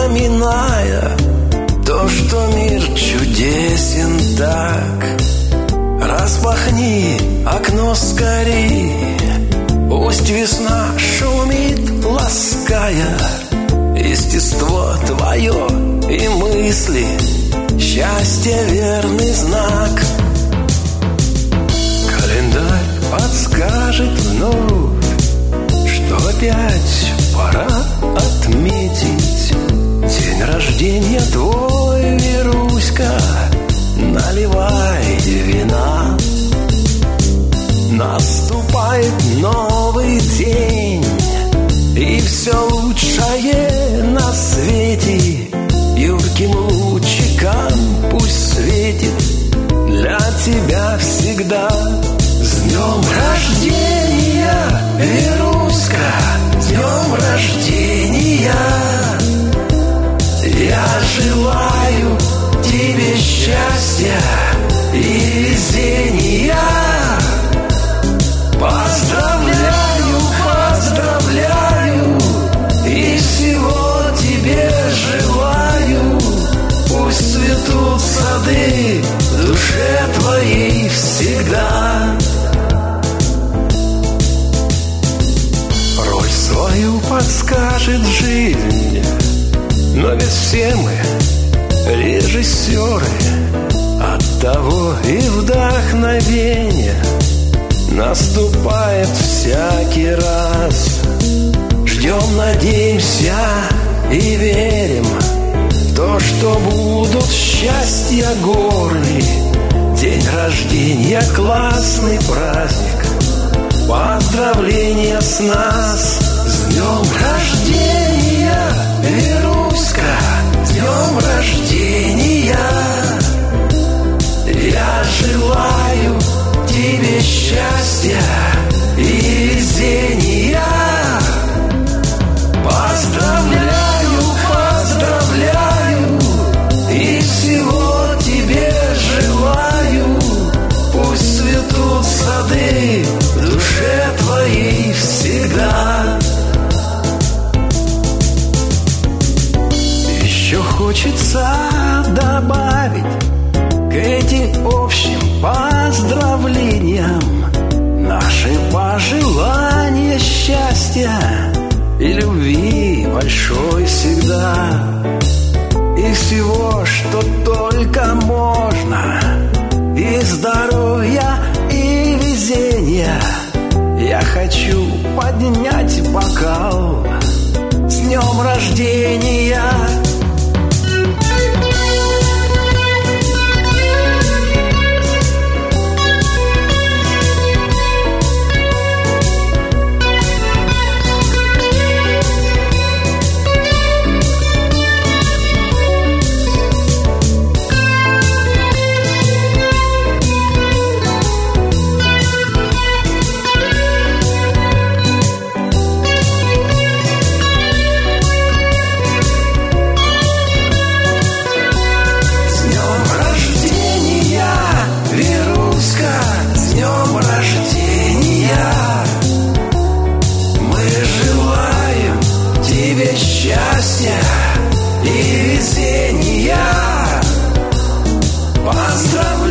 напоминая то, что мир чудесен так. Распахни окно скорее, пусть весна шумит, лаская естество твое и мысли. Счастье — верный знак. Календарь подскажет вновь, что опять пора отметить день рождения твой, Веруська. Наливай вина. Наступает новый день, и все лучшее на свете юрким лучикам пусть светит для тебя всегда. С днем рождения, Веруська, с днем рождения! Я желаю тебе счастья и везения. Поздравляю, поздравляю, и всего тебе желаю. Пусть цветут сады в душе твоей всегда. Роль свою подскажет жизнь, но ведь все мы режиссеры. Оттого и вдохновение наступает всякий раз. Ждем, надеемся и верим в то, что будут счастья горы. День рождения — классный праздник. Поздравления с нас. С днем рождения, Веруська, с днем рождения! Я желаю тебе счастья и везения. Поздравляю, поздравляю, и всего тебе желаю. Пусть цветут сады в душе твоей всегда. Еще хочется добавить к этим общим поздравлениям наши пожелания счастья и любви большой всегда. И всего, что только можно, и здоровья, и везения. Я хочу поднять бокал с днем рождения. Счастья и везения. Поздравляю!